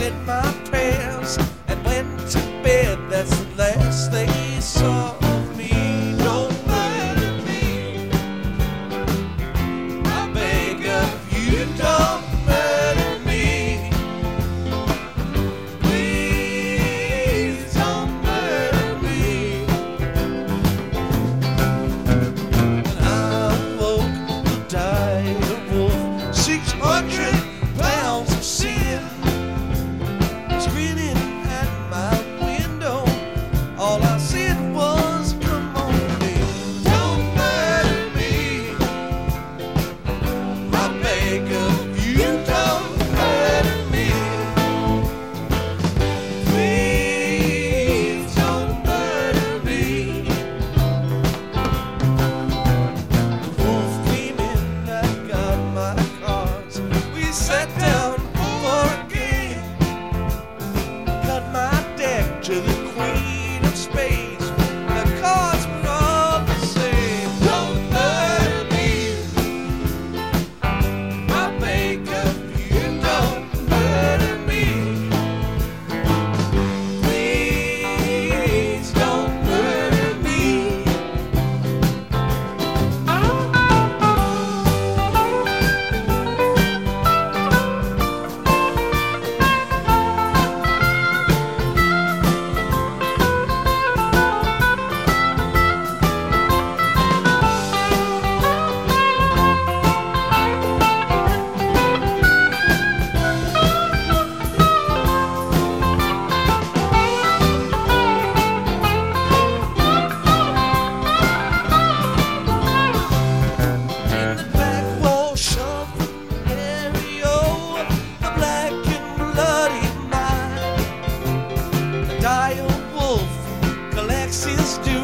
said my prayers and went to bed. That's the last they saw of me. Don't murder me, I beg of you, don't murder me. Please don't murder me. When I woke to die a wolf, 600 pounds of sin, screaming at my window. All I said was, come on in, don't murder me, I beg of you, don't murder me. Please don't murder me. The wolf came in, I got my cards. We sat down for a game, cut my deck to the queen of spades. The cards were all the same. Don't murder me, I beg of you, don't murder me. Please don't murder me. In the back wall shove from Mario, a black and bloody mind. A dire wolf collects his due.